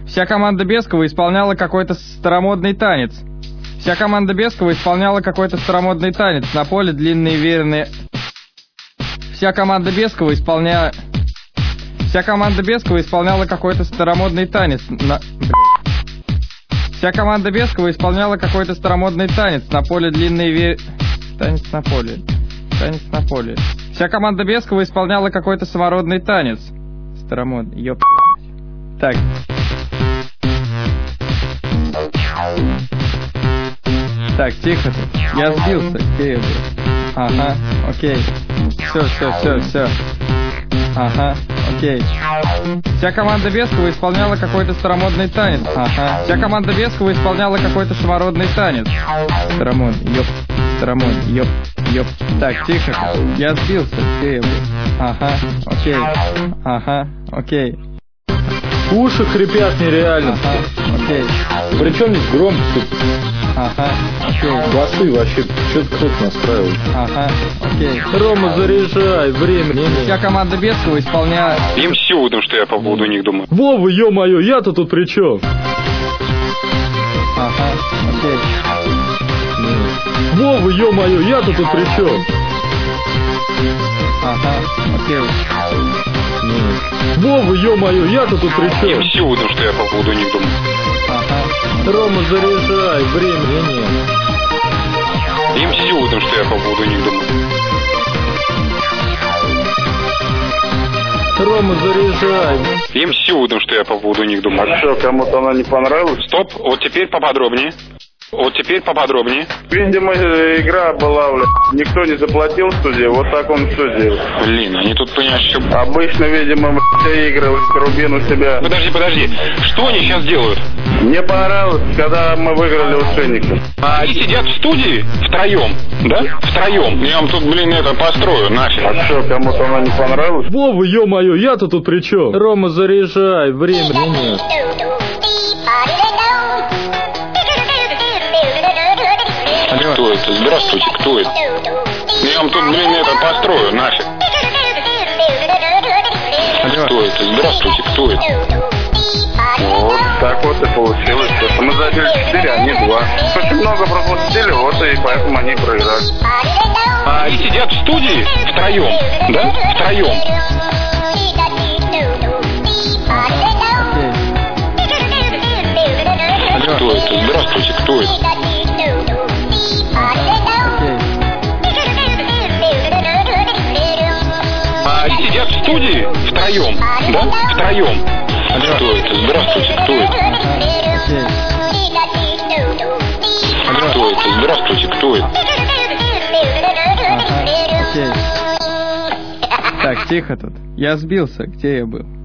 Вся команда Бескова исполняла какой-то старомодный танец. Вся команда Бескова исполняла какой-то старомодный танец. На поле длинные верные... Вся команда Бескова исполняла какой-то старомодный танец. Вся команда Бескова исполняла какой-то старомодный танец. На поле длинные Танец на поле. Танец на поле. Вся команда Бескова исполняла какой-то самородный танец. Старомодный. Ёп. Так. Так, тихо тут. Я сбился. Где я был? Ага, окей. Все. Ага, окей. Вся команда Бескова исполняла какой-то старомодный танец. Ага. Вся команда Бескова исполняла какой-то самородный танец. Старомодный. Ёп. Старомодный. Ёп. Так, тихо. Я сбился. Где я был? Ага, окей. Ага, окей. Уши хрипят нереально. Ага, окей. Причем здесь громкость? Ага, окей. Басы вообще, что-то кто-то настраивал. Ага, окей. Рома, заряжай, время. Вся команда Бескова исполняет... Им сюда, что я по поводу них думаю. Вова, ё-моё, я-то тут при чем? Ага, окей. Вова, ё-моё, я-то тут при чем? Ага, окей. Вова, ё-моё, я-то тут при чем? Им сюда, что я по поводу них думаю. Ага. Рома, заряжай, времени нет. Им сюда, что я по поводу них думаю. Рома, заряжай. Им сюда, что я по поводу них думаю. А что, кому-то она не понравилась? Стоп, вот теперь поподробнее. Видимо, игра была, никто не заплатил студии, вот так он все делал. Блин, они тут, понимаешь, что... Обычно, видимо, все игры Рубин у себя. Подожди. Что они сейчас делают? Мне понравилось, когда мы выиграли у Шенника. Они сидят в студии втроем, да? Втроем. Я вам тут, это построю, нафиг. А что, кому-то она не понравилась? Вова, ё-моё, я-то тут при чем? Рома, заряжай, времени нет. Кто это? Здравствуйте, кто это? Я вам тут, построю, нафиг. Кто это? Здравствуйте, кто это? Вот так вот и получилось. Что мы забили 4, а они 2. Очень много пропустили, вот и поэтому они проиграли. А они сидят в студии втроем, да? Втроем. Кто это? Здравствуйте, кто это? А они сидят в студии втроем, да? Втроем. Кто это? Здравствуйте, кто это? Кто это? Здравствуйте, кто это? Так, тихо тут. Я сбился. Где я был?